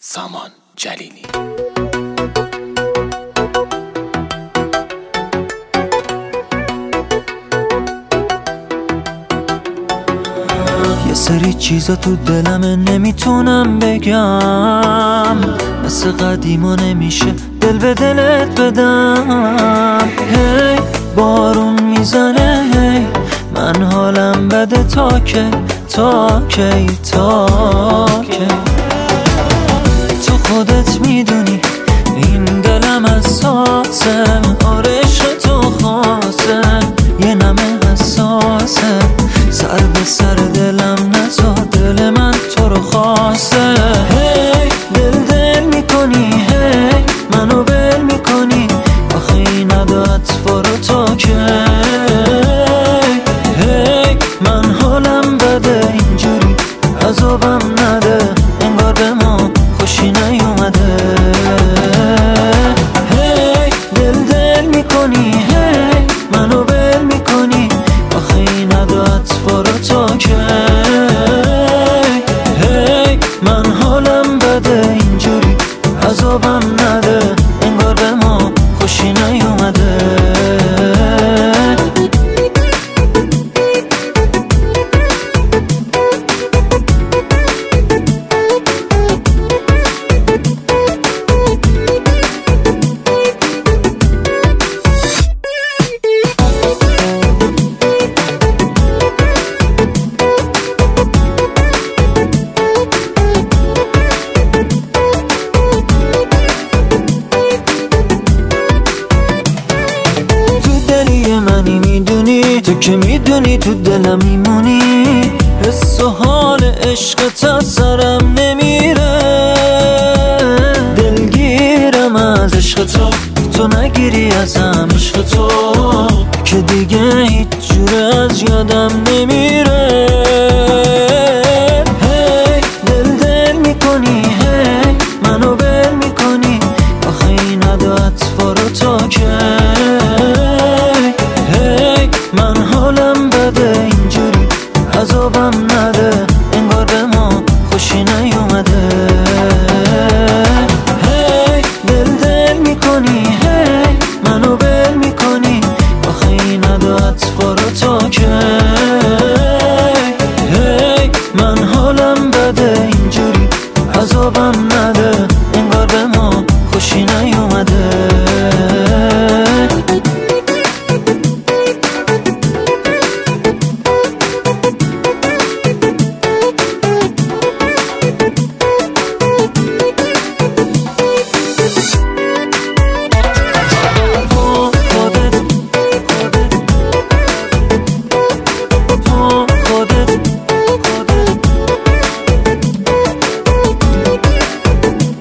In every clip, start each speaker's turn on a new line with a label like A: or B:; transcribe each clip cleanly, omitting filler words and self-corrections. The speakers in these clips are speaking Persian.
A: سامان جلیلی.
B: یه سری چیزا تو دلمه نمیتونم بگم، مثل قدیما نمیشه دل به دلت بدم. هی بارون میزنه، هی من حالم بده، تا کی تا کی تا کی. تو خودت میدونی این دلم حساسه، آره عشق تو خاصه، یه نمه حساسه، سر به سر دلم نزا، دل من تو رو خواسته. هی دل میکنی، هی منو بل میکنی، آخه این عدت فارو تا کی. هی من حالم بده، اینجوری عذابم نده، انگار به ما خوشی نیومده. هی دل میکنی، هی منو بل میکنی، آخه این عدت فارو تا کی. هی من حالم بده، اینجوری عذابم نده، انگار به ما خوشی نیومده. منی میدونی، تو که میدونی تو دلم میمونی، حس و حال عشقت از سرم نمیره. دلگیرم از عشق تو، تو نگیری ازم عشق تو، که دیگه هیچ جوره از یادم نمیره. هی دل میکنی، هی منو بل میکنی، آخه این عدت فارو تا کی. من حالم بده، اینجوری عذابم نده، انگار به ما خوشی نیومده. هی دل میکنی، هی منو بل میکنی، آخه این عدت فارو تا کی. هی من حالم بده، اینجوری عذابم نده، انگار به ما خوشی نیومده.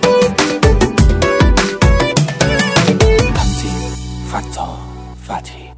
A: فتا فتحی.